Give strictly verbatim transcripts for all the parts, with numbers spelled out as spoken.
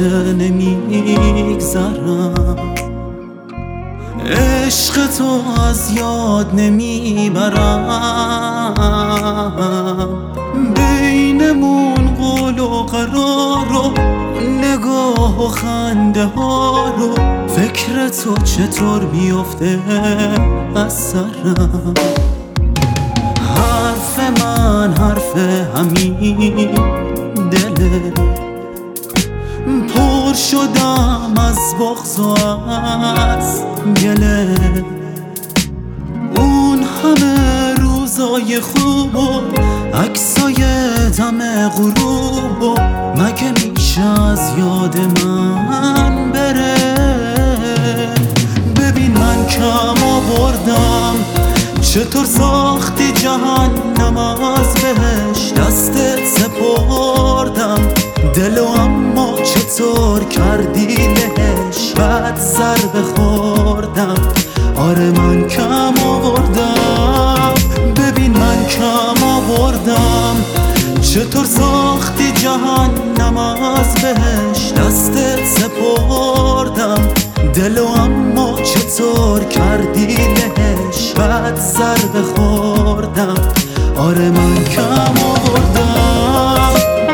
نمیگذرم، عشق تو از یاد نمیبرم. بینمون قول و قرار و نگاه و خنده ها رو، فکر تو چطور میفته از سرم. حرف من حرف همین دله، پر شدم از بغض و از گله. اون همه روزای خوب و عکسای دم غروب و مگه میشه از یاد من بره؟ ببین من کم آوردم، چطور ساختی جهنم از بهش دستت سپردم. دلو اما چطور کردی لهش بعد ضربه خوردم. آره من کم آوردم، ببین من کم آوردم، چطور ساختی جهنم از بهش دستت سپردم. دلو اما چطور کردی لهش بعد ضربه خوردم. آره من کم آوردم.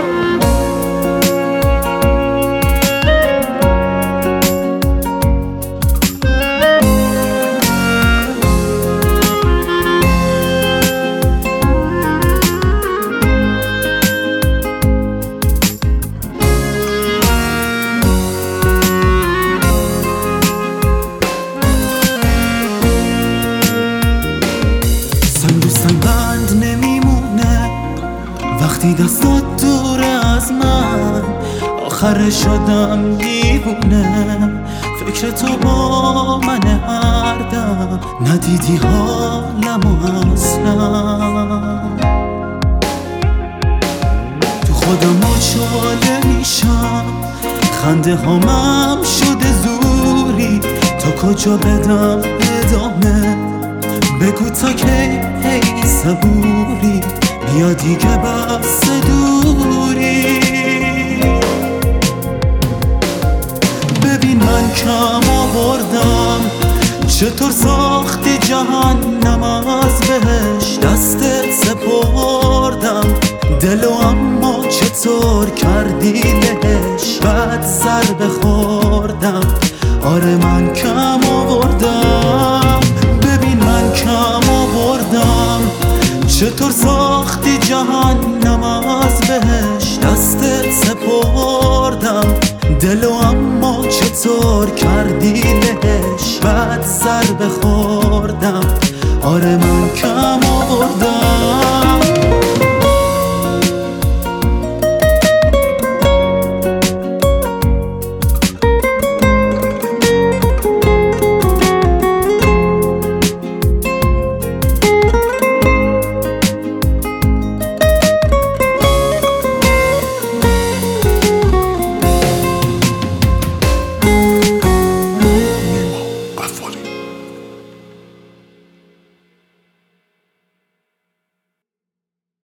بند نمیمونه وقتی دستات دور از من، آخر شدم دیوونه. فکر تو با من هر دم، ندیدی حالمو اصلا. تو خودم مچاله میشم، خنده هامم شده زوری. تا کجا بدم ادامه؟ بگو تا کی ای صبوری، بیا دیگه بس دوری. ببین من کم آوردم، چطور ساختی جهنم از بهش دستت سپردم. دلو اما چطور کردی لهش بعد ضربه خوردم. آره من کم آوردم، ببین من کم آوردم، چطور ساختی جهنم از بهش دستت سپردم. دلو اما چطور کردی لهش بعد ضربه خوردم. آره من کم آوردم.